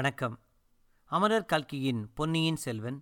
வணக்கம். அமரர் கல்கியின் பொன்னியின் செல்வன்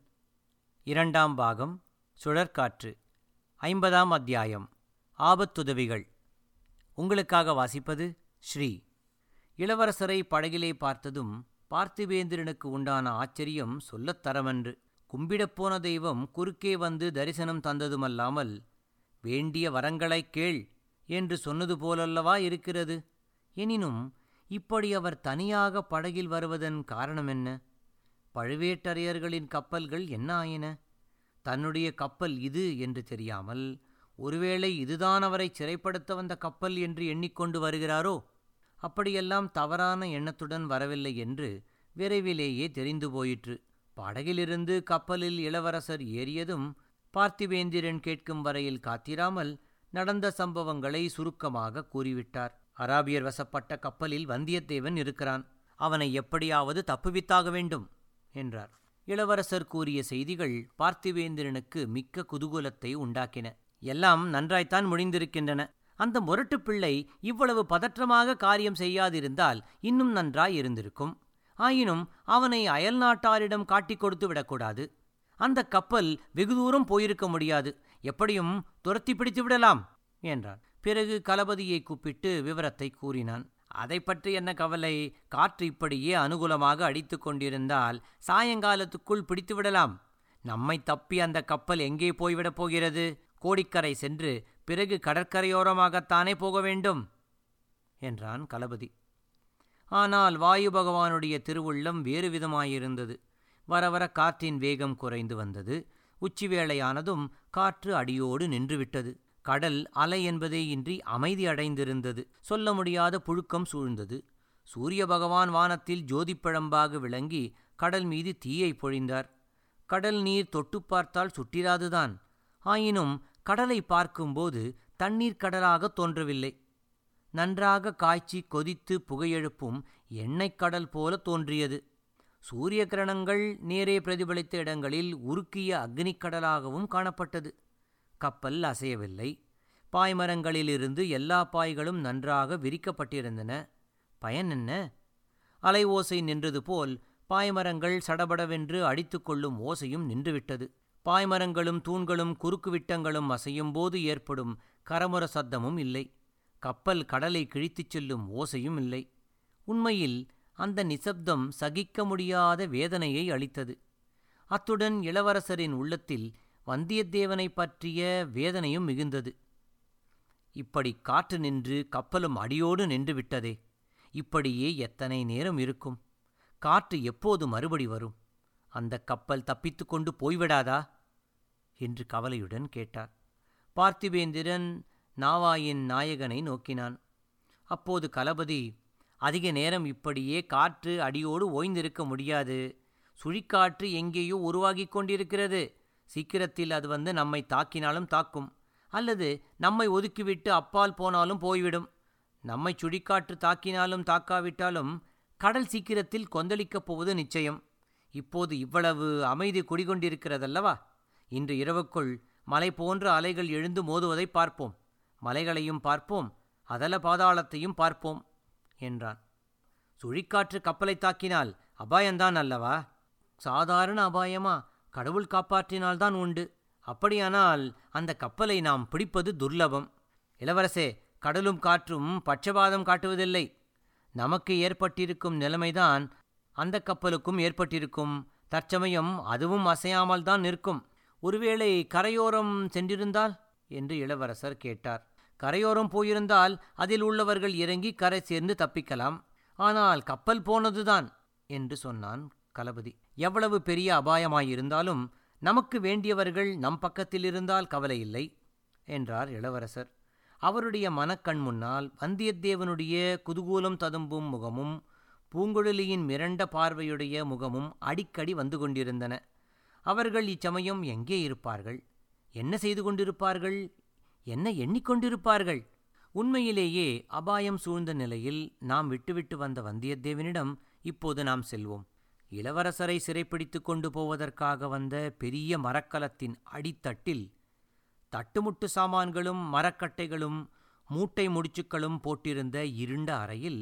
2ஆம் பாகம் சுழற்காற்று 50ஆம் அத்தியாயம் ஆபத்துதவிகள். உங்களுக்காக வாசிப்பது ஸ்ரீ. இளவரசரை படகிலே பார்த்ததும் பார்த்திபேந்திரனுக்கு உண்டான ஆச்சரியம் சொல்லத்தரமன்று. கும்பிடப்போன தெய்வம் குறுக்கே வந்து தரிசனம் தந்ததுமல்லாமல் வேண்டிய வரங்களைக் கேள் என்று சொன்னது போலல்லவா இருக்கிறது. எனினும் இப்படி அவர் தனியாக படகில் வருவதன் காரணம் என்ன? பழுவேட்டரையர்களின் கப்பல்கள் என்ன ஆயின? தன்னுடைய கப்பல் இது என்று தெரியாமல் ஒருவேளை இதுதான் அவரை சிறைப்படுத்த வந்த கப்பல் என்று எண்ணிக்கொண்டு வருகிறாரோ? அப்படியெல்லாம் தவறான எண்ணத்துடன் வரவில்லை என்று விரைவிலேயே தெரிந்து போயிற்று. படகிலிருந்து கப்பலில் இளவரசர் ஏறியதும் பார்த்திபேந்திரன் கேட்கும் வரையில் காத்திராமல் நடந்த சம்பவங்களை சுருக்கமாக கூறிவிட்டார். அராபியர் வசப்பட்ட கப்பலில் வந்தியத்தேவன் இருக்கிறான். அவனை எப்படியாவது தப்புவித்தாக வேண்டும் என்றார். இளவரசர் கூறிய செய்திகள் பார்த்திபேந்திரனுக்கு மிக்க குதூகலத்தை உண்டாக்கின. எல்லாம் நன்றாய்த்தான் முடிந்திருக்கின்றன. அந்த முரட்டுப் பிள்ளை இவ்வளவு பதற்றமாக காரியம் செய்யாதிருந்தால் இன்னும் நன்றாய் இருந்திருக்கும். ஆயினும் அவனை அயல் நாட்டாரிடம் காட்டிக் கொடுத்து விடக்கூடாது. அந்த கப்பல் வெகு தூரம் போயிருக்க முடியாது. எப்படியும் துரத்தி பிடித்து விடலாம் என்றான். பிறகு களபதியை கூப்பிட்டு விவரத்தை கூறினான். அதை பற்றி என்ன கவலை? காற்று இப்படியே அனுகூலமாக அடித்து கொண்டிருந்தால் சாயங்காலத்துக்குள் பிடித்து விடலாம். நம்மை தப்பி அந்த கப்பல் எங்கே போய்விடப் போகிறது? கோடிக்கரை சென்று பிறகு கடற்கரையோரமாகத்தானே போக வேண்டும் என்றான் களபதி. ஆனால் வாயு பகவானுடைய திருவுள்ளம் வேறு விதமாயிருந்தது. வர வர காற்றின் வேகம் குறைந்து வந்தது. உச்சிவேளையானதும் காற்று அடியோடு நின்றுவிட்டது. கடல் அலை என்பதே இன்றி அமைதி அடைந்திருந்தது. சொல்ல முடியாத புழுக்கம் சூழ்ந்தது. சூரிய பகவான் வானத்தில் ஜோதிப்பிழம்பாக விளங்கி கடல் மீது தீயை பொழிந்தார். கடல் நீர் தொட்டு பார்த்தால் சுட்டிராதுதான். ஆயினும் கடலை பார்க்கும்போது தண்ணீர் கடலாக தோன்றவில்லை. நன்றாக காய்ச்சி கொதித்து புகையெழுப்பும் எண்ணெய் கடல் போல தோன்றியது. சூரிய கிரணங்கள் நேரே பிரதிபலித்த இடங்களில் உருக்கிய அக்னிக்கடலாகவும் காணப்பட்டது. கப்பல் அசையவில்லை. பாய்மரங்களிலிருந்து எல்லா பாய்களும் நன்றாக விரிக்கப்பட்டிருந்தன. பயன் என்ன? அலை ஓசை நின்றது போல் பாய்மரங்கள் சடபடவென்று அடித்து கொள்ளும் ஓசையும் நின்றுவிட்டது. பாய்மரங்களும் தூண்களும் குறுக்கு விட்டங்களும் அசையும் போது ஏற்படும் கரமுர சத்தமும் இல்லை. கப்பல் கடலை கிழித்துச் செல்லும் ஓசையும் இல்லை. உண்மையில் அந்த நிசப்தம் சகிக்க முடியாத வேதனையை அளித்தது. அத்துடன் இளவரசரின் உள்ளத்தில் வந்தியத்தேவனை பற்றிய வேதனையும் மிகுந்தது. இப்படி காற்று நின்று கப்பலும் அடியோடு நின்று விட்டதே, இப்படியே எத்தனை நேரம் இருக்கும்? காற்று எப்போது மறுபடி வரும்? அந்த கப்பல் தப்பித்து கொண்டு போய்விடாதா என்று கவலையுடன் கேட்டார். பார்த்திபேந்திரன் நாவாயின் நாயகனை நோக்கினான். அப்போது களபதி, அதிக நேரம் இப்படியே காற்று அடியோடு ஓய்ந்திருக்க முடியாது. சுழிக்காற்று எங்கேயோ உருவாகிக் கொண்டிருக்கிறது. சீக்கிரத்தில் அது வந்து நம்மை தாக்கினாலும் தாக்கும், அல்லது நம்மை ஒதுக்கிவிட்டு அப்பால் போனாலும் போய்விடும். நம்மை சுழிக்காற்று தாக்கினாலும் தாக்காவிட்டாலும் கடல் சீக்கிரத்தில் கொந்தளிக்கப் போவது நிச்சயம். இப்போது இவ்வளவு அமைதி குடிகொண்டிருக்கிறதல்லவா? இன்று இரவுக்குள் மலை போன்ற அலைகள் எழுந்து மோதுவதை பார்ப்போம். மலைகளையும் பார்ப்போம், அதல பாதாளத்தையும் பார்ப்போம் என்றான். சுழிக்காற்று கப்பலை தாக்கினால் அபாயந்தான் அல்லவா? சாதாரண அபாயமா? கடவுள் காப்பாற்றினால்தான் உண்டு. அப்படியானால் அந்த கப்பலை நாம் பிடிப்பது துர்லபம். இளவரசே, கடலும் காற்றும் பட்சபாதம் காட்டுவதில்லை. நமக்கு ஏற்பட்டிருக்கும் நிலைமைதான் அந்த கப்பலுக்கும் ஏற்பட்டிருக்கும். தற்சமயம் அதுவும் அசையாமல் தான் நிற்கும். ஒருவேளை கரையோரம் சென்றிருந்தால் என்று இளவரசர் கேட்டார். கரையோரம் போயிருந்தால் அதில் உள்ளவர்கள் இறங்கி கரை சேர்ந்து தப்பிக்கலாம். ஆனால் கப்பல் போனதுதான் என்று சொன்னான் களபதி. எவ்வளவு பெரிய அபாயமாயிருந்தாலும் நமக்கு வேண்டியவர்கள் நம் பக்கத்தில் இருந்தால் கவலையில்லை என்றார் இளவரசர். அவருடைய மனக்கண் முன்னால் வந்தியத்தேவனுடைய குதூகூலம் ததும்பும் முகமும் பூங்குழலியின் மிரண்ட பார்வையுடைய முகமும் அடிக்கடி வந்து கொண்டிருந்தன. அவர்கள் இச்சமயம் எங்கே இருப்பார்கள்? என்ன செய்து கொண்டிருப்பார்கள்? என்ன எண்ணிக்கொண்டிருப்பார்கள்? உண்மையிலேயே அபாயம் சூழ்ந்த நிலையில் நாம் விட்டுவிட்டு வந்த வந்தியத்தேவனிடம் இப்போது நாம் செல்வோம். இளவரசரை சிறைப்பிடித்து கொண்டு போவதற்காக வந்த பெரிய மரக்கலத்தின் அடித்தட்டில் தட்டுமுட்டு சாமான்களும் மரக்கட்டைகளும் மூட்டை முடிச்சுக்களும் போட்டிருந்த இருண்ட அறையில்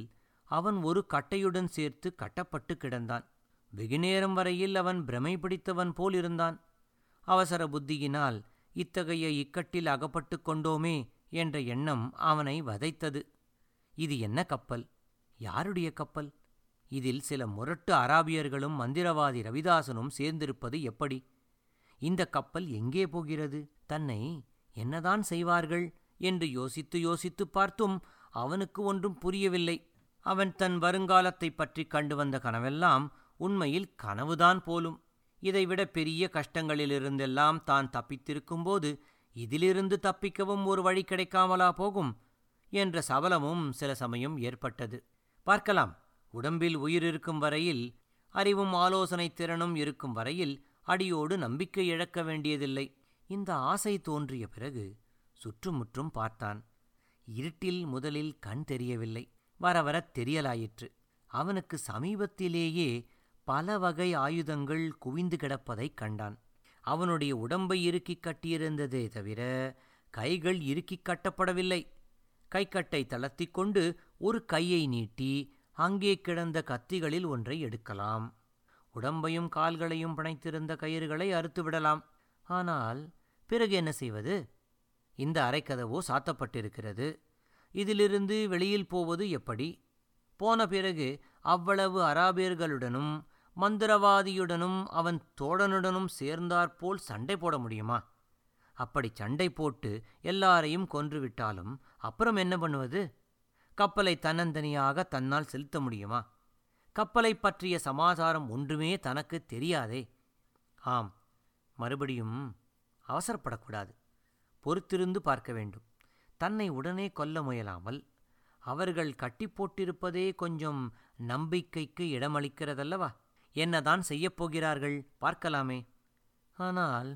அவன் ஒரு கட்டையுடன் சேர்த்து கட்டப்பட்டு கிடந்தான். வெகுநேரம் வரையில் அவன் பிரமை பிடித்தவன் போல் இருந்தான். அவசர புத்தியினால் இத்தகைய இக்கட்டில் அகப்பட்டு கொண்டோமே என்ற எண்ணம் அவனை வதைத்தது. இது என்ன கப்பல்? யாருடைய கப்பல்? இதில் சில முரட்டு அராபியர்களும் மந்திரவாதி ரவிதாசனும் சேர்ந்திருப்பது எப்படி? இந்த கப்பல் எங்கே போகிறது? தன்னை என்னதான் செய்வார்கள் என்று யோசித்து யோசித்து பார்த்தும் அவனுக்கு ஒன்றும் புரியவில்லை. அவன் தன் வருங்காலத்தை பற்றி கண்டு வந்த கனவெல்லாம் உண்மையில் கனவுதான் போலும். இதைவிட பெரிய கஷ்டங்களிலிருந்தெல்லாம் தான் தப்பித்திருக்கும்போது இதிலிருந்து தப்பிக்கவும் ஒரு வழி கிடைக்காமலா போகும் என்ற சபலமும் சில சமயம் ஏற்பட்டது. பார்க்கலாம். உடம்பில் உயிர் இருக்கும் வரையில், அறிவும் ஆலோசனை திறனும் இருக்கும் வரையில் அடியோடு நம்பிக்கை இழக்க வேண்டியதில்லை. இந்த ஆசை தோன்றிய பிறகு சுற்றுமுற்றும் பார்த்தான். இருட்டில் முதலில் கண் தெரியவில்லை. வர வர தெரியலாயிற்று. அவனுக்கு சமீபத்திலேயே பல வகை ஆயுதங்கள் குவிந்து கிடப்பதைக் கண்டான். அவனுடைய உடம்பை இறுக்கிக் கட்டியிருந்ததே தவிர கைகள் இறுக்கிக் கட்டப்படவில்லை. கைக்கட்டை தளர்த்திக் கொண்டு ஒரு கையை நீட்டி அங்கே கிடந்த கத்திகளில் ஒன்றை எடுக்கலாம். உடம்பையும் கால்களையும் பிணைத்திருந்த கயிறுகளை அறுத்துவிடலாம். ஆனால் பிறகு என்ன செய்வது? இந்த அறைக்கதவோ சாத்தப்பட்டிருக்கிறது. இதிலிருந்து வெளியில் போவது எப்படி? போன பிறகு அவ்வளவு அராபியர்களுடனும் மந்திரவாதியுடனும் அவன் தோழனுடனும் சேர்ந்தாற்போல் சண்டை போட முடியுமா? அப்படி சண்டை போட்டு எல்லாரையும் கொன்றுவிட்டாலும் அப்புறம் என்ன பண்ணுவது? கப்பலை தன்னந்தனியாக தன்னால் செலுத்த முடியுமா? கப்பலை பற்றிய சமாச்சாரம் ஒன்றுமே தனக்கு தெரியாதே. ஆம், மறுபடியும் அவசரப்படக்கூடாது. பொறுத்திருந்து பார்க்க வேண்டும். தன்னை உடனே கொல்ல முயலாமல் அவர்கள் கட்டி போட்டிருப்பதே கொஞ்சம் நம்பிக்கைக்கு இடமளிக்கிறதல்லவா? என்னதான் செய்யப்போகிறார்கள் பார்க்கலாமே. ஆனால்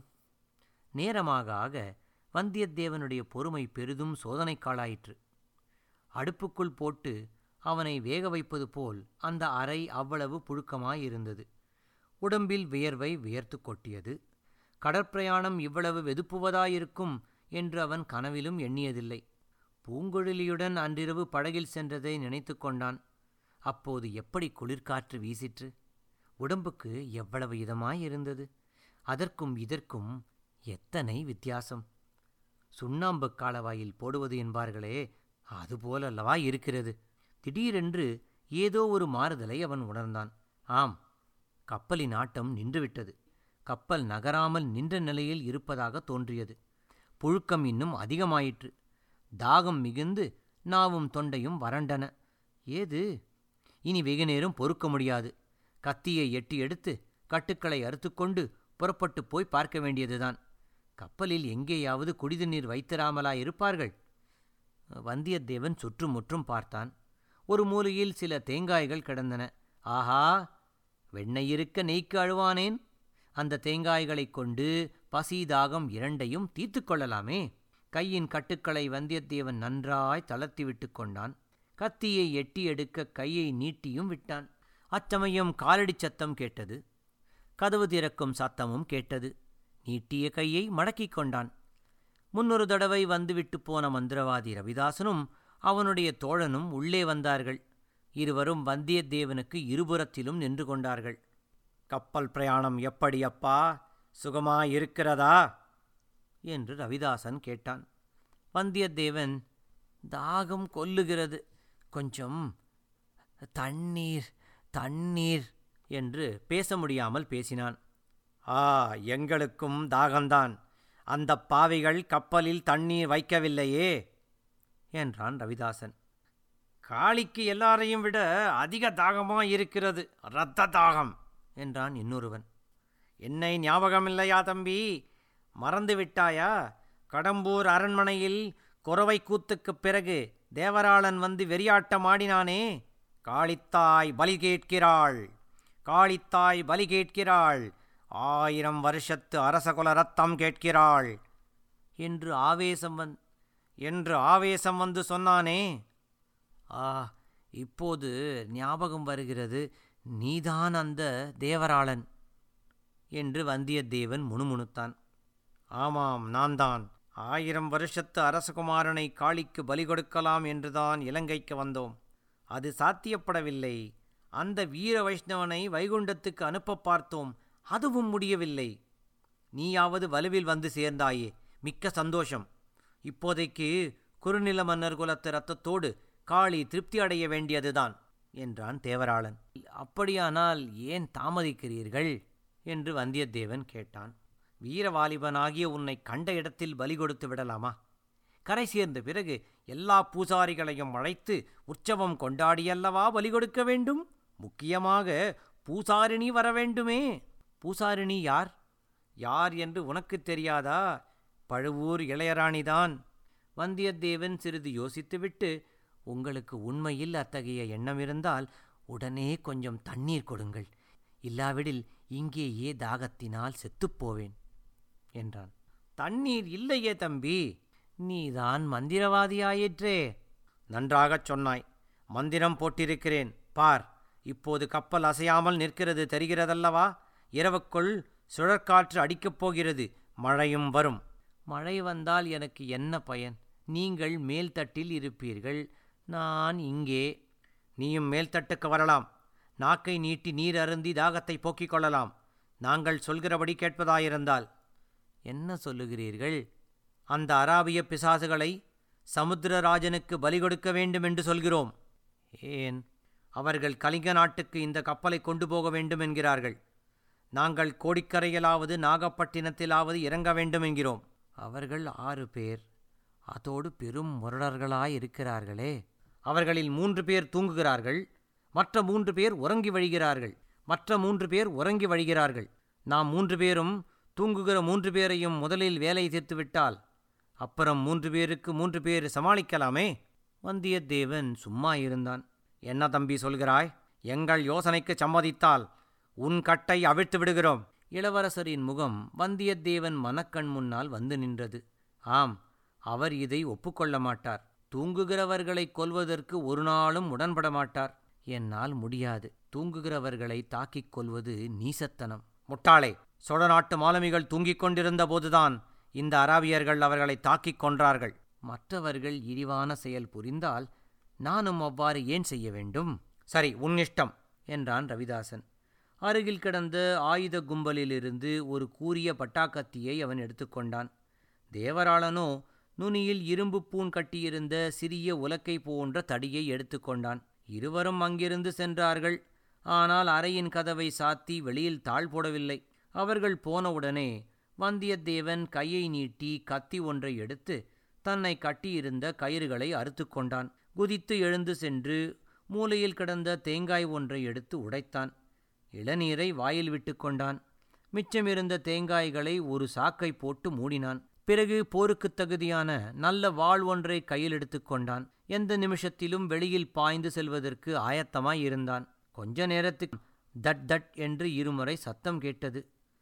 நேரமாக ஆக வந்தியத்தேவனுடைய பொறுமை பெரிதும் சோதனைக்காளாயிற்று. அடுப்புக்குள் போட்டு அவனை வேக வைப்பது போல் அந்த அறை அவ்வளவு புழுக்கமாயிருந்தது. உடம்பில் வியர்வை வியர்த்து கொட்டியது. கடற்பிரயாணம் இவ்வளவு வெதுப்புவதாயிருக்கும் என்று அவன் கனவிலும் எண்ணியதில்லை. பூங்குழலியுடன் அன்றிரவு படகில் சென்றதை நினைத்து கொண்டான். அப்போது எப்படி குளிர்காற்று வீசிற்று! உடம்புக்கு எவ்வளவு இதமாயிருந்தது! அதற்கும் இதற்கும் எத்தனை வித்தியாசம்! சுண்ணாம்பு காலவாயில் போடுவது என்பார்களே, அதுபோலல்லவா இருக்கிறது. திடீரென்று ஏதோ ஒரு மாறுதலை அவன் உணர்ந்தான். ஆம், கப்பலின் ஆட்டம் நின்றுவிட்டது. கப்பல் நகராமல் நின்ற நிலையில் இருப்பதாக தோன்றியது. புழுக்கம் இன்னும் அதிகமாயிற்று. தாகம் மிகுந்து நாவும் தொண்டையும் வறண்டன. ஏது? இனி வெகுநேரம் பொறுக்க முடியாது. கத்தியை எட்டி எடுத்து கட்டுக்களை அறுத்துக்கொண்டு புறப்பட்டு போய் பார்க்க வேண்டியதுதான். கப்பலில் எங்கேயாவது குடிதண்ணீர் வைத்திராமலாயிருப்பார்கள். வந்தியத்தேவன் சுற்றுமுற்றும் பார்த்தான். ஒரு மூலையில் சில தேங்காய்கள் கிடந்தன. ஆஹா, வெண்ணெய் இருக்க நெய்க்கு அழுவானேன்? அந்த தேங்காய்களைக் கொண்டு பசி தாகம் இரண்டையும் தீர்த்து கொள்ளலாமே. கையின் கட்டுக்களை வந்தியத்தேவன் நன்றாய் தளர்த்தி விட்டு கொண்டான். கத்தியை எட்டி எடுக்க கையை நீட்டியும் விட்டான். அச்சமயம் காலடி சத்தம் கேட்டது. கதவு திறக்கும் சத்தமும் கேட்டது. நீட்டிய கையை மடக்கிக் கொண்டான். முன்னொரு தடவை வந்துவிட்டு போன மந்திரவாதி ரவிதாசனும் அவனுடைய தோழனும் உள்ளே வந்தார்கள். இருவரும் வந்தியத்தேவனுக்கு இருபுறத்திலும் நின்று கொண்டார்கள். கப்பல் பிரயாணம் எப்படி அப்பா? சுகமாயிருக்கிறதா என்று ரவிதாசன் கேட்டான். வந்தியத்தேவன், தாகம் கொல்லுகிறது, கொஞ்சம் தண்ணீர் தண்ணீர் என்று பேச முடியாமல் பேசினான். எங்களுக்கும் தாகம்தான். அந்த பாவிகள் கப்பலில் தண்ணீர் வைக்கவில்லையே என்றான் ரவிதாசன். காளிக்கு எல்லாரையும் விட அதிக தாகமாயிருக்கிறது, இரத்த தாகம் என்றான் இன்னொருவன். என்னை ஞாபகமில்லையா தம்பி? மறந்து விட்டாயா? கடம்பூர் அரண்மனையில் குறவை கூத்துக்குப் பிறகு தேவராளன் வந்து வெறியாட்டமாடினானே. காளித்தாய் பலி கேட்கிறாள், காளித்தாய் பலி கேட்கிறாள், 1000 வருஷத்து அரசகுல ரத்தம் கேட்கிறாள் என்று ஆவேசம் வந்து சொன்னானே. இப்போது ஞாபகம் வருகிறது, நீதான் அந்த தேவராளன் என்று வந்தியத்தேவன் முணுமுணுத்தான். ஆமாம், நான் தான். 1000 வருஷத்து அரசகுமாரனை காளிக்கு பலி கொடுக்கலாம் என்றுதான் இலங்கைக்கு வந்தோம். அது சாத்தியப்படவில்லை. அந்த வீர வைஷ்ணவனை வைகுண்டத்துக்கு அனுப்ப பார்த்தோம், அதுவும் முடியவில்லை. நீயாவது வலுவில் வந்து சேர்ந்தாயே, மிக்க சந்தோஷம். இப்போதைக்கு குறுநில மன்னர் குலத்து இரத்தத்தோடு காளி திருப்தி அடைய வேண்டியதுதான் என்றான் தேவராளன். அப்படியானால் ஏன் தாமதிக்கிறீர்கள் என்று வந்தியத்தேவன் கேட்டான். வீரவாலிபனாகிய உன்னை கண்ட இடத்தில் பலி கொடுத்து விடலாமா? கரை சேர்ந்த பிறகு எல்லா பூசாரிகளையும் அழைத்து உற்சவம் கொண்டாடியல்லவா பலி கொடுக்க வேண்டும்? முக்கியமாக பூசாரிணி வர வேண்டுமே. பூசாரிணி யார்? யார் என்று உனக்கு தெரியாதா? பழுவூர் இளையராணிதான். வந்தியத்தேவன் சிறிது யோசித்துவிட்டு, உங்களுக்கு உண்மையில் அத்தகைய எண்ணம் இருந்தால் உடனே கொஞ்சம் தண்ணீர் கொடுங்கள், இல்லாவிடில் இங்கேயே தாகத்தினால் செத்துப்போவேன் என்றான். தண்ணீர் இல்லையே தம்பி, நீதான் மந்திரவாதியாயிற்றே. நன்றாகச் சொன்னாய். மந்திரம் போட்டிருக்கிறேன் பார். இப்போது கப்பல் அசையாமல் நிற்கிறது தெரிகிறதல்லவா? இரவுக்குள் சுழற்காற்று அடிக்கப் போகிறது, மழையும் வரும். மழை வந்தால் எனக்கு என்ன பயன்? நீங்கள் மேல்தட்டில் இருப்பீர்கள், நான் இங்கே. நீயும் மேல்தட்டுக்கு வரலாம். நாக்கை நீட்டி நீர் அருந்தி தாகத்தை போக்கிக் கொள்ளலாம், நாங்கள் சொல்கிறபடி கேட்பதாயிருந்தால். என்ன சொல்லுகிறீர்கள்? அந்த அராபிய பிசாசுகளை சமுத்திரராஜனுக்கு பலி கொடுக்க வேண்டும் என்று சொல்கிறோம். ஏன்? அவர்கள் கலிங்க நாட்டுக்கு இந்த கப்பலை கொண்டு போக வேண்டும் என்கிறார்கள். நாங்கள் கோடிக்கரையிலாவது நாகப்பட்டினத்திலாவது இறங்க வேண்டும் என்கிறோம். அவர்கள் 6 பேர், அதோடு பெரும் முரடர்களாயிருக்கிறார்களே. அவர்களில் 3 பேர் தூங்குகிறார்கள், மற்ற 3 பேர் உறங்கி வழிகிறார்கள். நாம் 3 பேரும் தூங்குகிற 3 பேரையும் முதலில் வேலை தீர்த்துவிட்டால் அப்புறம் 3 பேருக்கு 3 பேர் சமாளிக்கலாமே. வந்தியத்தேவன் சும்மா இருந்தான். என்ன தம்பி சொல்கிறாய்? எங்கள் யோசனைக்கு சம்மதித்தால் உன் கட்டை அவிழ்த்து விடுகிறோம். இளவரசரின் முகம் வந்தியத்தேவன் மனக்கண் முன்னால் வந்து நின்றது. ஆம், அவர் இதை ஒப்புக்கொள்ள மாட்டார். தூங்குகிறவர்களை கொல்வதற்கு ஒரு நாளும் உடன்பட மாட்டார். என்னால் முடியாது. தூங்குகிறவர்களை தாக்கிக் கொல்வது நீசத்தனம். முட்டாளே, சோழ நாட்டு மாலுமிகள் தூங்கிக் கொண்டிருந்த போதுதான் இந்த அராபியர்கள் அவர்களை தாக்கிக் கொன்றார்கள். மற்றவர்கள் இழிவான செயல் புரிந்தால் நானும் அவ்வாறு ஏன் செய்ய வேண்டும்? சரி, உன் இஷ்டம் என்றான் ரவிதாசன். அருகில் கிடந்த ஆயுத கும்பலிலிருந்து ஒரு கூரிய பட்டாக்கத்தியை அவன் எடுத்துக்கொண்டான். தேவராளனோ நுனியில் இரும்பு பூண் கட்டியிருந்த சிறிய உலக்கை போன்ற தடியை எடுத்துக்கொண்டான். இருவரும் அங்கிருந்து சென்றார்கள். ஆனால் அறையின் கதவை சாத்தி வெளியில் தாழ் போடவில்லை. அவர்கள் போனவுடனே வந்தியத்தேவன் கையை நீட்டி கத்தி ஒன்றை எடுத்து தன்னை கட்டியிருந்த கயிறுகளை அறுத்து கொண்டான். குதித்து எழுந்து சென்று மூலையில் கிடந்த தேங்காய் ஒன்றை எடுத்து உடைத்தான். இளநீரை வாயில் விட்டு கொண்டான். மிச்சமிருந்த தேங்காய்களை ஒரு சாக்கை போட்டு மூடினான். பிறகு போருக்குத் தகுதியான நல்ல வாள் ஒன்றை கையில் எடுத்து கொண்டான். எந்த நிமிஷத்திலும் வெளியில் பாய்ந்து செல்வதற்கு ஆயத்தமாயிருந்தான். கொஞ்ச நேரத்துக்கு தட் தட் என்று 2 முறை சத்தம் கேட்டது.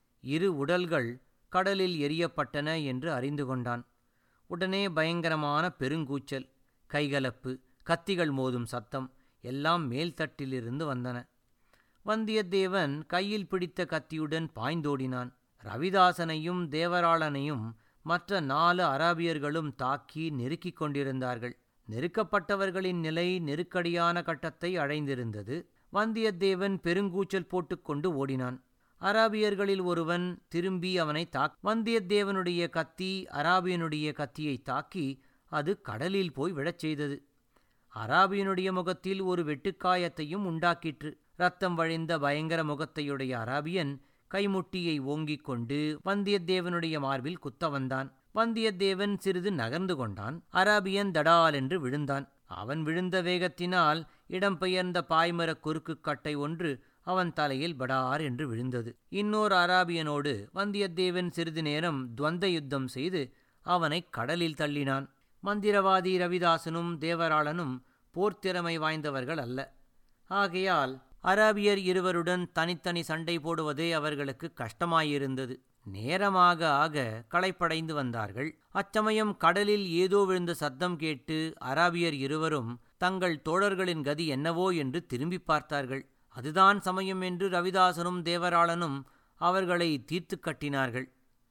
2 உடல்கள் கடலில் எரியப்பட்டன என்று அறிந்து கொண்டான். உடனே பயங்கரமான பெருங்கூச்சல், கைகலப்பு, கத்திகள் மோதும் சத்தம் எல்லாம் மேல்தட்டிலிருந்து வந்தன. வந்தியத்தேவன் கையில் பிடித்த கத்தியுடன் பாய்ந்தோடினான். ரவிதாசனையும் தேவராளனையும் மற்ற 4 அராபியர்களும் தாக்கி நெருக்கிக் கொண்டிருந்தார்கள். நெருக்கப்பட்டவர்களின் நிலை நெருக்கடியான கட்டத்தை அடைந்திருந்தது. வந்தியத்தேவன் பெருங்கூச்சல் போட்டுக்கொண்டு ஓடினான். அராபியர்களில் ஒருவன் திரும்பி அவனை வந்தியத்தேவனுடைய கத்தி அராபியனுடைய கத்தியை தாக்கி அது கடலில் போய் விழச் செய்தது. அராபியனுடைய முகத்தில் ஒரு வெட்டுக்காயத்தையும் உண்டாக்கிற்று. இரத்தம் வழிந்த பயங்கர முகத்தையுடைய அராபியன் கைமுட்டியை ஓங்கிக் கொண்டு வந்தியத்தேவனுடைய மார்பில் குத்த வந்தான். வந்தியத்தேவன் சிறிது நகர்ந்து கொண்டான். அராபியன் தடால் என்று விழுந்தான். அவன் விழுந்த வேகத்தினால் இடம்பெயர்ந்த பாய்மரக் குறுக்கு கட்டை ஒன்று அவன் தலையில் படார் என்று விழுந்தது. இன்னொரு அராபியனோடு வந்தியத்தேவன் சிறிது நேரம் துவந்த யுத்தம் செய்து அவனை கடலில் தள்ளினான். மந்திரவாதி ரவிதாசனும் தேவராளனும் போர்த்திறமை வாய்ந்தவர்கள் அல்ல. ஆகையால் அராபியர் இருவருடன் தனித்தனி சண்டை போடுவதே அவர்களுக்கு கஷ்டமாயிருந்தது. நேரமாக ஆக களைப்படைந்து வந்தார்கள். அச்சமயம் கடலில் ஏதோ விழுந்த சத்தம் கேட்டு அராபியர் இருவரும் தங்கள் தோழர்களின் கதி என்னவோ என்று திரும்பி பார்த்தார்கள். அதுதான் சமயம் என்று ரவிதாசனும் தேவராளனும் அவர்களை தீர்த்து கட்டினார்கள்.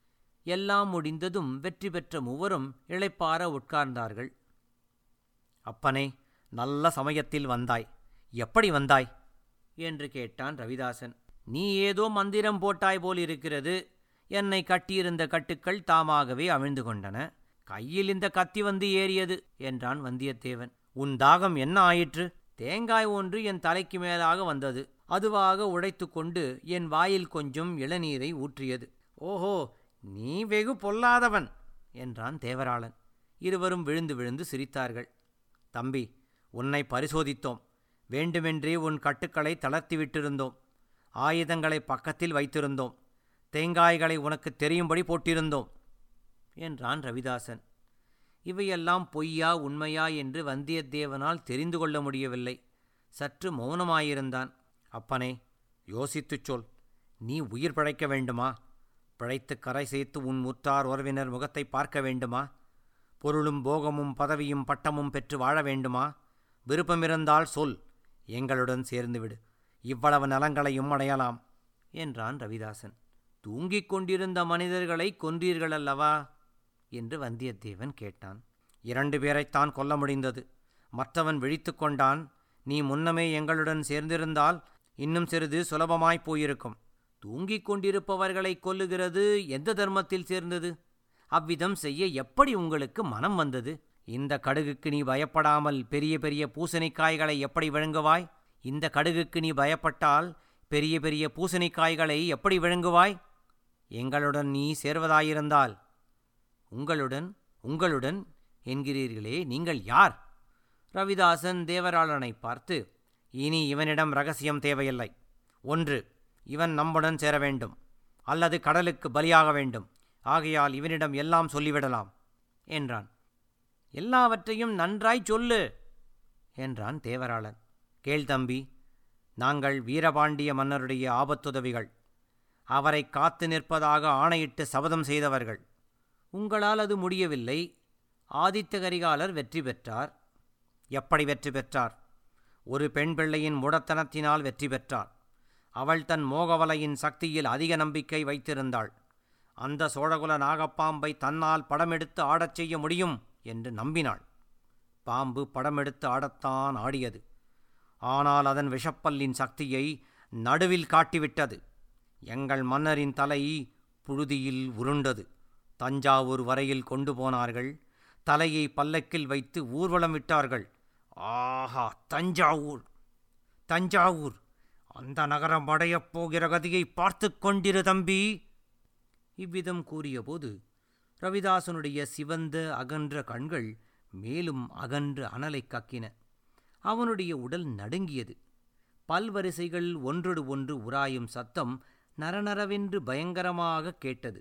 எல்லாம் முடிந்ததும் வெற்றி பெற்ற மூவரும் இளைப்பார உட்கார்ந்தார்கள். அப்பனே, நல்ல சமயத்தில் வந்தாய். எப்படி வந்தாய் என்று கேட்டான் ரவிதாசன். நீ ஏதோ மந்திரம் போட்டாய் போல் இருக்கிறது. என்னை கட்டியிருந்த கட்டுக்கள் தாமாகவே அவிழ்ந்து கொண்டன. கையில் இந்த கத்தி வந்து ஏறியது என்றான் வந்தியத்தேவன். உன் தாகம் என்ன ஆயிற்று? தேங்காய் ஒன்று என் தலைக்கு மேலாக வந்தது. அதுவாக உடைத்து கொண்டு என் வாயில் கொஞ்சம் இளநீரை ஊற்றியது. ஓஹோ, நீ வெகு பொல்லாதவன் என்றான் தேவராளன். இருவரும் விழுந்து விழுந்து சிரித்தார்கள். தம்பி, உன்னை பரிசோதித்தோம். வேண்டுமென்றே உன் கட்டுக்களை தளர்த்திவிட்டிருந்தோம். ஆயுதங்களை பக்கத்தில் வைத்திருந்தோம். தேங்காய்களை உனக்கு தெரியும்படி போட்டிருந்தோம் என்றான் ரவிதாசன். இவையெல்லாம் பொய்யா உண்மையா என்று வந்தியத்தேவனால் தெரிந்து கொள்ள முடியவில்லை. சற்று மௌனமாயிருந்தான். அப்பனே, யோசித்துச் சொல். நீ உயிர் பிழைக்க வேண்டுமா? பிழைத்து கரை சேர்த்து உன் முற்றார் உறவினர் முகத்தை பார்க்க வேண்டுமா? பொருளும் போகமும் பதவியும் பட்டமும் பெற்று வாழ வேண்டுமா? விருப்பமிருந்தால் சொல், எங்களுடன் சேர்ந்துவிடு. இவ்வளவு நலங்களையும் அடையலாம் என்றான் ரவிதாசன். தூங்கிக் கொண்டிருந்த மனிதர்களை கொன்றீர்களல்லவா என்று வந்தியத்தேவன் கேட்டான். 2 பேரைத்தான் கொல்ல முடிந்தது. மற்றவன் விழித்து கொண்டான். நீ முன்னமே எங்களுடன் சேர்ந்திருந்தால் இன்னும் சிறிது சுலபமாய்ப் போயிருக்கும். தூங்கிக் கொண்டிருப்பவர்களை கொல்லுகிறது எந்த தர்மத்தில் சேர்ந்தது? அவ்விதம் செய்ய எப்படி உங்களுக்கு மனம் வந்தது? இந்த கடுகுக்கு நீ பயப்படாமல் பெரிய பெரிய பூசணிக்காய்களை எப்படி விழுங்குவாய்? இந்த கடுகுக்கு நீ பயப்பட்டால் பெரிய பெரிய பூசணிக்காய்களை எப்படி விழுங்குவாய்? எங்களுடன் நீ சேர்வதாயிருந்தால் உங்களுடன் என்கிறீர்களே, நீங்கள் யார்? ரவிதாசன் தேவராளனை பார்த்து, இனி இவனிடம் ரகசியம் தேவையில்லை. 1, இவன் நம்முடன் சேர வேண்டும், அல்லது கடலுக்கு பலியாக வேண்டும். ஆகையால் இவனிடம் எல்லாம் சொல்லிவிடலாம் என்றான். எல்லாவற்றையும் நன்றாய் சொல்லு என்றான் தேவராளன். கேள் தம்பி, நாங்கள் வீரபாண்டிய மன்னருடைய ஆபத்துதவிகள். அவரை காத்து நிற்பதாக ஆணையிட்டு சபதம் செய்தவர்கள். உங்களால் அது முடியவில்லை. ஆதித்த கரிகாலர் வெற்றி பெற்றார். எப்படி வெற்றி பெற்றார்? ஒரு பெண் பிள்ளையின் முடத்தனத்தினால் வெற்றி பெற்றார். அவள் தன் மோகவலையின் சக்தியில் அதிக நம்பிக்கை வைத்திருந்தாள். அந்த சோழகுல நாகப்பாம்பை தன்னால் படமெடுத்து ஆடச் செய்ய முடியும் என்று நம்பினாள். பாம்பு படமெடுத்து ஆடத்தான் ஆடியது. ஆனால் அதன் விஷப்பல்லின் சக்தியை நடுவில் காட்டிவிட்டது. எங்கள் மன்னரின் தலை புழுதியில் உருண்டது. தஞ்சாவூர் வரையில் கொண்டு போனார்கள். தலையை பல்லக்கில் வைத்து ஊர்வலம் விட்டார்கள். ஆஹா, தஞ்சாவூர்! அந்த நகரம் அடையப் போகிற கதியை பார்த்து கொண்டிரு தம்பி. இவ்விதம் கூறியபோது ரவிதாசனுடைய சிவந்த அகன்ற கண்கள் மேலும் அகன்ற அனலை கக்கின. அவனுடைய உடல் நடுங்கியது. பல்வரிசைகள் ஒன்றொடு ஒன்று உராயும் சத்தம் நரநரவென்று பயங்கரமாக கேட்டது.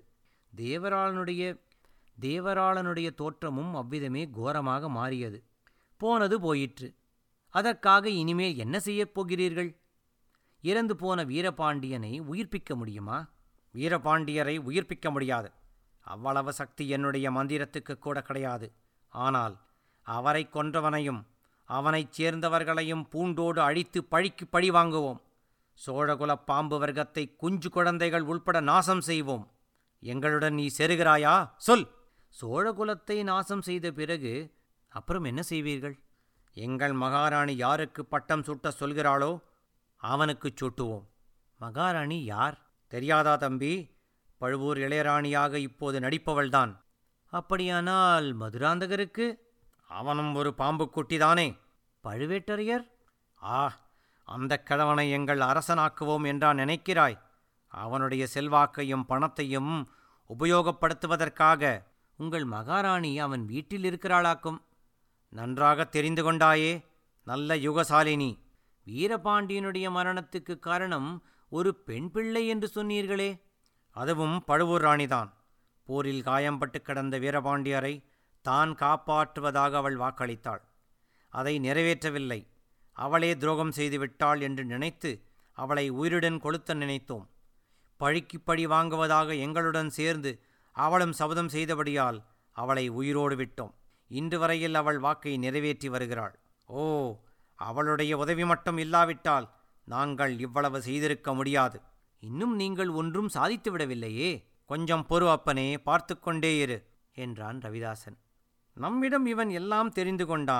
தேவராளனுடைய தோற்றமும் அவ்விதமே கோரமாக மாறியது. போனது போயிற்று. அதற்காக இனிமேல் என்ன செய்யப் போகிறீர்கள்? இறந்து போன வீரபாண்டியனை உயிர்ப்பிக்க முடியுமா? வீரபாண்டியரை உயிர்ப்பிக்க முடியாது. அவ்வளவு சக்தி என்னுடைய மந்திரத்துக்கு கூட கிடையாது. ஆனால் அவரை கொன்றவனையும் அவனைச் சேர்ந்தவர்களையும் பூண்டோடு அழித்து பழிக்கு பழி வாங்குவோம். சோழகுலப் பாம்பு வர்க்கத்தை குஞ்சு குழந்தைகள் உள்பட நாசம் செய்வோம். எங்களுடன் நீ செருகிறாயா? சொல். சோழகுலத்தை நாசம் செய்த பிறகு அப்புறம் என்ன செய்வீர்கள்? எங்கள் மகாராணி யாருக்கு பட்டம் சூட்ட சொல்கிறாளோ அவனுக்குச் சூட்டுவோம். மகாராணி யார்? தெரியாதா தம்பி? பழுவூர் இளையராணியாக இப்போது நடிப்பவள்தான். அப்படியானால் மதுராந்தகருக்கு? அவனும் ஒரு பாம்பு குட்டிதானே. பழுவேட்டரையர்? அந்த கிழவனை எங்கள் அரசனாக்குவோம் என்றா நினைக்கிறாய்? அவனுடைய செல்வாக்கையும் பணத்தையும் உபயோகப்படுத்துவதற்காக. உங்கள் மகாராணி அவன் வீட்டில் இருக்கிறாளாக்கும். நன்றாக தெரிந்து கொண்டாயே. நல்ல யுகசாலினி. வீரபாண்டியனுடைய மரணத்துக்கு காரணம் ஒரு பெண் பிள்ளை என்று சொன்னீர்களே? அதுவும் பழுவூர் ராணிதான். போரில் காயம்பட்டு கிடந்த வீரபாண்டியரை தான் காப்பாற்றுவதாக அவள் வாக்களித்தாள். அதை நிறைவேற்றவில்லை. அவளே துரோகம் செய்துவிட்டாள் என்று நினைத்து அவளை உயிருடன் கொளுத்த நினைத்தோம். பழிக்கு பழி வாங்குவதாக எங்களுடன் சேர்ந்து அவளும் சபதம் செய்தபடியால் அவளை உயிரோடு விட்டோம். இன்று வரையில் அவள் வாக்கை நிறைவேற்றி வருகிறாள். அவளுடைய உதவி மட்டும் இல்லாவிட்டால் நாங்கள் இவ்வளவு செய்திருக்க முடியாது. இன்னும் நீங்கள் ஒன்றும் சாதித்து விடவில்லையே. கொஞ்சம் பொறு அப்பனே, பார்த்து கொண்டே இரு என்றான் ரவிதாசன். நம்மிடம் இவன் எல்லாம் தெரிந்து கொண்டான்.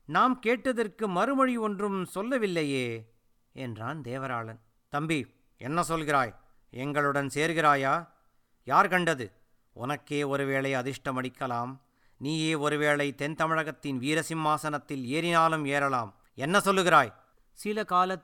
நாம் கேட்டதற்கு மறுமொழி ஒன்றும் சொல்லவில்லையே என்றான் தேவராளன். தம்பி, என்ன சொல்கிறாய்? எங்களுடன் சேர்கிறாயா? யார் கண்டது? உனக்கே ஒருவேளை அதிர்ஷ்டமடிக்கலாம். நீயே ஒருவேளை தென் தமிழகத்தின் வீரசிம்மாசனத்தில் ஏறினாலும் ஏறலாம். என்ன சொல்லுகிறாய்? சில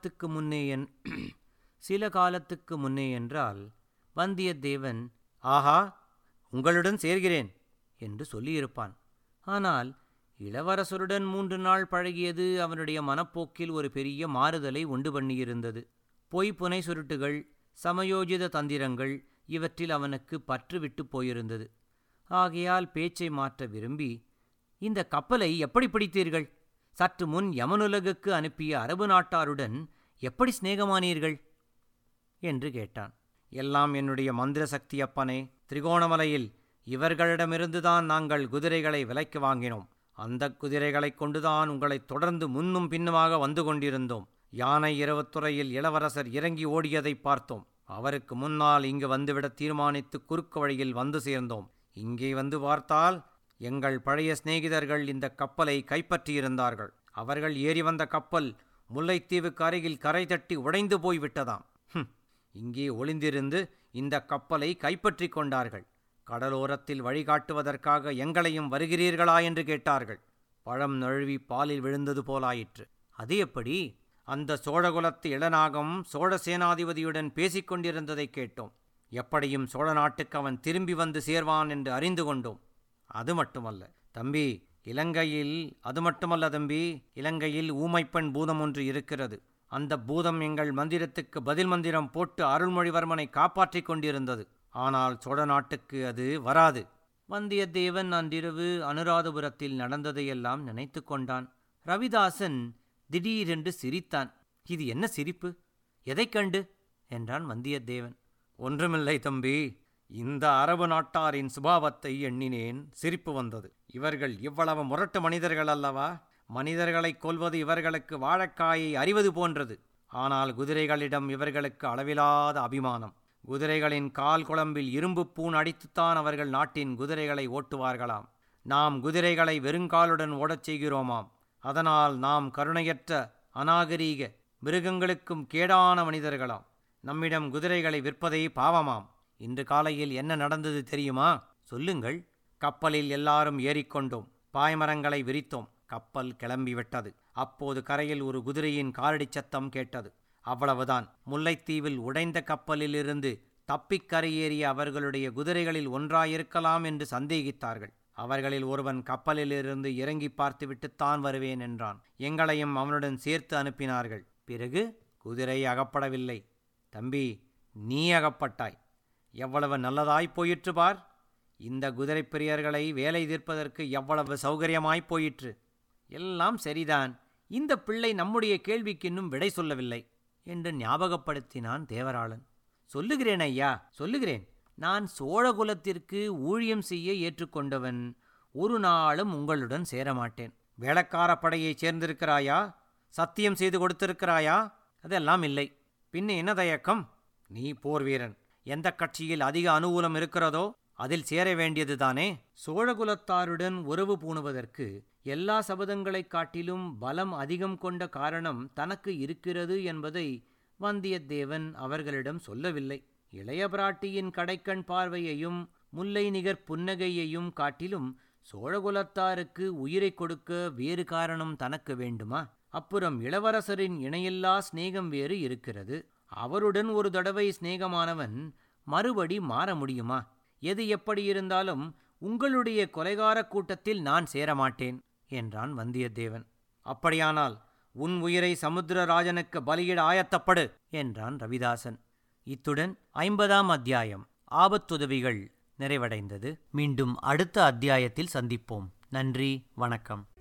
காலத்துக்கு முன்னே என்றால் வந்தியத்தேவன் ஆஹா, உங்களுடன் சேர்கிறேன் என்று சொல்லியிருப்பான். ஆனால் இளவரசருடன் 3 நாள் பழகியது அவனுடைய மனப்போக்கில் ஒரு பெரிய மாறுதலை உண்டு பண்ணியிருந்தது. பொய் புனை சுருட்டுகள், சமயோஜித தந்திரங்கள் இவற்றில் அவனுக்கு பற்று விட்டு போயிருந்தது. ஆகையால் பேச்சை மாற்ற விரும்பி, இந்த கப்பலை எப்படி பிடித்தீர்கள்? சற்று முன் யமனுலகுக்கு அனுப்பிய அரபு நாட்டாருடன் எப்படி சிநேகமானீர்கள் என்று கேட்டான். எல்லாம் என்னுடைய மந்திர சக்தி அப்பனே. திரிகோணமலையில் இவர்களிடமிருந்துதான் நாங்கள் குதிரைகளை விலைக்கு வாங்கினோம். அந்த குதிரைகளைக் கொண்டுதான் உங்களை தொடர்ந்து முன்னும் பின்னுமாக வந்து கொண்டிருந்தோம். யானை இரவுத்துறையில் இளவரசர் இறங்கி ஓடியதை பார்த்தோம். அவருக்கு முன்னால் இங்கு வந்துவிட தீர்மானித்து குறுக்கு வழியில் வந்து சேர்ந்தோம். இங்கே வந்து பார்த்தால் எங்கள் பழைய சிநேகிதர்கள் இந்த கப்பலை கைப்பற்றியிருந்தார்கள். அவர்கள் ஏறி வந்த கப்பல் முல்லைத்தீவுக்கு அருகில் கரை தட்டி உடைந்து போய்விட்டதாம். இங்கே ஒளிந்திருந்து இந்த கப்பலை கைப்பற்றி கொண்டார்கள். கடலோரத்தில் வழிகாட்டுவதற்காக எங்களையும் வருகிறீர்களா என்று கேட்டார்கள். பழம் நழுவி பாலில் விழுந்தது போலாயிற்று. அது எப்படி? அந்த சோழகுலத்து இளநாகம் சோழ சேனாதிபதியுடன் பேசிக்கொண்டிருந்ததை கேட்டோம். எப்படியும் சோழ நாட்டுக்கு அவன் திரும்பி வந்து சேர்வான் என்று அறிந்து கொண்டோம். அது மட்டுமல்ல தம்பி, இலங்கையில் ஊமைப்பெண் பூதம் ஒன்று இருக்கிறது. அந்த பூதம் எங்கள் மந்திரத்துக்கு பதில் மந்திரம் போட்டு அருள்மொழிவர்மனை காப்பாற்றிக் கொண்டிருந்தது. ஆனால் சோழ நாட்டுக்கு அது வராது. வந்தியத்தேவன் அன்றிரவு அனுராதபுரத்தில் நடந்ததையெல்லாம் நினைத்து கொண்டான். ரவிதாசன் திடீரென்று சிரித்தான். இது என்ன சிரிப்பு? எதைக் கண்டு என்றான் வந்தியத்தேவன். ஒன்றுமில்லை தம்பி, இந்த அரபு நாட்டாரின் சுபாவத்தை எண்ணினேன், சிரிப்பு வந்தது. இவர்கள் இவ்வளவு முரட்டு மனிதர்கள் அல்லவா? மனிதர்களைக் கொல்வது இவர்களுக்கு வாழைக்காயை அறிவது போன்றது. ஆனால் குதிரைகளிடம் இவர்களுக்கு அளவிலாத அபிமானம். குதிரைகளின் கால் குழம்பில் இரும்பு பூண் அடித்துத்தான் அவர்கள் நாட்டின் குதிரைகளை ஓட்டுவார்களாம். நாம் குதிரைகளை வெறுங்காலுடன் ஓடச் செய்கிறோமாம். அதனால் நாம் கருணையற்ற அநாகரீக மிருகங்களுக்கும் கேடான மனிதர்களாம். நம்மிடம் குதிரைகளை விற்பதே பாவமாம். இன்று காலையில் என்ன நடந்தது தெரியுமா? சொல்லுங்கள். கப்பலில் எல்லாரும் ஏறிக்கொண்டோம். பாய்மரங்களை விரித்தோம். கப்பல் கிளம்பிவிட்டது. அப்போது கரையில் ஒரு குதிரையின் காலடி சத்தம் கேட்டது. அவ்வளவுதான். முல்லைத்தீவில் உடைந்த கப்பலிலிருந்து தப்பிக் கரையேறிய அவர்களுடைய குதிரைகளில் ஒன்றாயிருக்கலாம் என்று சந்தேகித்தார்கள். அவர்களில் ஒருவன் கப்பலிலிருந்து இறங்கி பார்த்துவிட்டுத்தான் வருவேன் என்றான். எங்களையும் அவனுடன் சேர்த்து அனுப்பினார்கள். பிறகு குதிரை அகப்படவில்லை. தம்பி, நீ அகப்பட்டாய். எவ்வளவு நல்லதாய் போயிற்று பார். இந்த குதிரை பிரியர்களை வேலை தீர்ப்பதற்கு எவ்வளவு சௌகரியமாய் போயிற்று. எல்லாம் சரிதான். இந்த பிள்ளை நம்முடைய கேள்விக்கு இன்னும் விடை சொல்லவில்லை என்று ஞாபகப்படுத்தினான் தேவராளன். சொல்லுகிறேன் ஐயா, சொல்லுகிறேன். நான் சோழகுலத்திற்கு ஊழியம் செய்ய ஏற்றுக்கொண்டவன். ஒரு நாளும் உங்களுடன் சேரமாட்டேன். வேளக்கார படையைச் சேர்ந்திருக்கிறாயா? சத்தியம் செய்து கொடுத்திருக்கிறாயா? அதெல்லாம் இல்லை. பின்ன என்ன தயக்கம்? நீ போர் வீரன். எந்த கட்சியில் அதிக அனுகூலம் இருக்கிறதோ அதில் சேர வேண்டியதுதானே? சோழகுலத்தாருடன் உறவு பூணுவதற்கு எல்லா சபதங்களைக் காட்டிலும் பலம் அதிகம் கொண்ட காரணம் தனக்கு இருக்கிறது என்பதை வந்தியத்தேவன் அவர்களிடம் சொல்லவில்லை. இளைய பிராட்டியின் கடைக்கண் பார்வையையும் முல்லை நிகர் புன்னகையையும் காட்டிலும் சோழகுலத்தாருக்கு உயிரை கொடுக்க வேறு காரணம் தனக்கு வேண்டுமா? அப்புறம் இளவரசரின் இணையில்லா சிநேகம் வேறு இருக்கிறது. அவருடன் ஒரு தடவை சிநேகமானவன் மறுபடி மாற முடியுமா? எது எப்படியிருந்தாலும் உங்களுடைய கொலைகார கூட்டத்தில் நான் சேரமாட்டேன் என்றான் வந்தியத்தேவன். அப்படியானால் உன் உயிரை சமுத்திரராஜனுக்கு பலியிட ஆயத்தப்படு என்றான் ரவிதாசன். இத்துடன் 50ஆம் அத்தியாயம் ஆபத்துதவிகள் நிறைவடைந்தது. மீண்டும் அடுத்த அத்தியாயத்தில் சந்திப்போம். நன்றி, வணக்கம்.